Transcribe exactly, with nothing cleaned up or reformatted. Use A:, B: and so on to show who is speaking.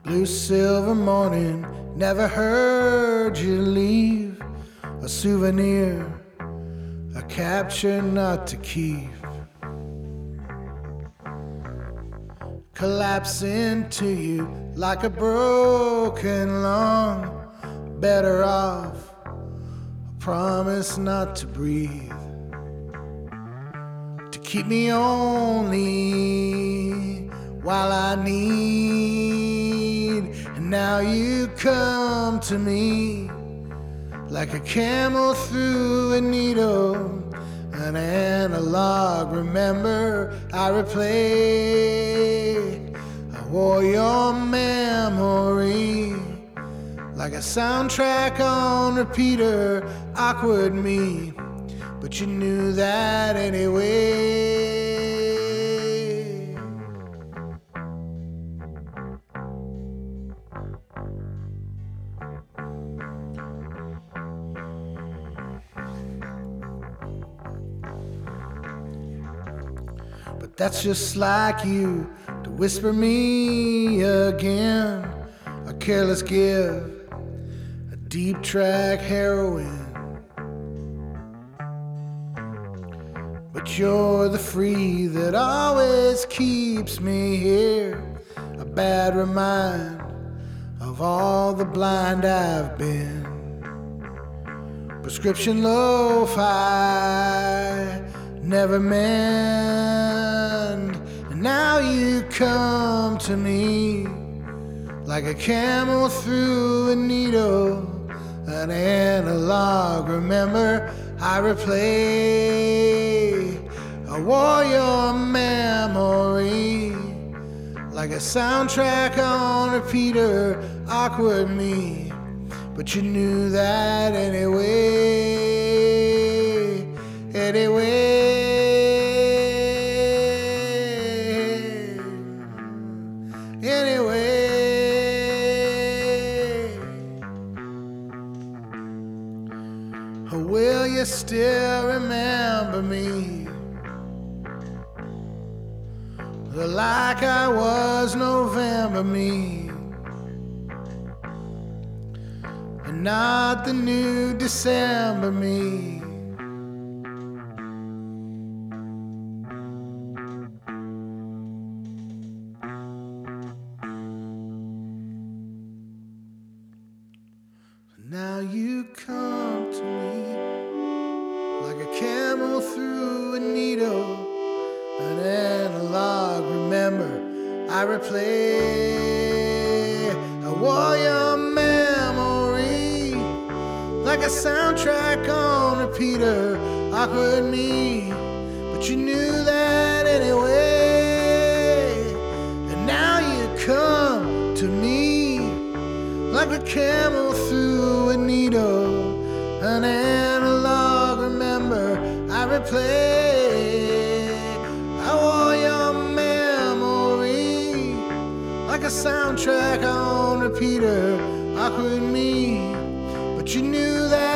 A: Blue silver morning, never heard you leave. A souvenir, a capture not to keep. Collapse into you like a broken lung. Better off, I promise not to breathe. To keep me only while I need. And now you come to me like a camel through a needle. An analog, remember I replay. I wore your memory like a soundtrack on repeater. Awkward me, but you knew that anyway. But that's just like you to whisper me again. A careless give, a deep track heroin. But you're the free that always keeps me here. A bad remind of all the blind I've been. Prescription lo-fi, never mend. And now you come to me like a camel through a needle. An analog, remember I replay. I wore your memory like a soundtrack on repeater. Awkward me, but you knew that anyway. Anyway. Anyway. Will you still remember me? Like I was November me, and not the new December me. Now you come to me like a camel through a needle. An analog, remember I replay. I wore your memory like a soundtrack on repeater. Awkward me, but you knew that anyway. And now you come to me like a camel through a needle. An analog, remember I replay. I wore your memory like a soundtrack on repeater. Awkward me, but you knew that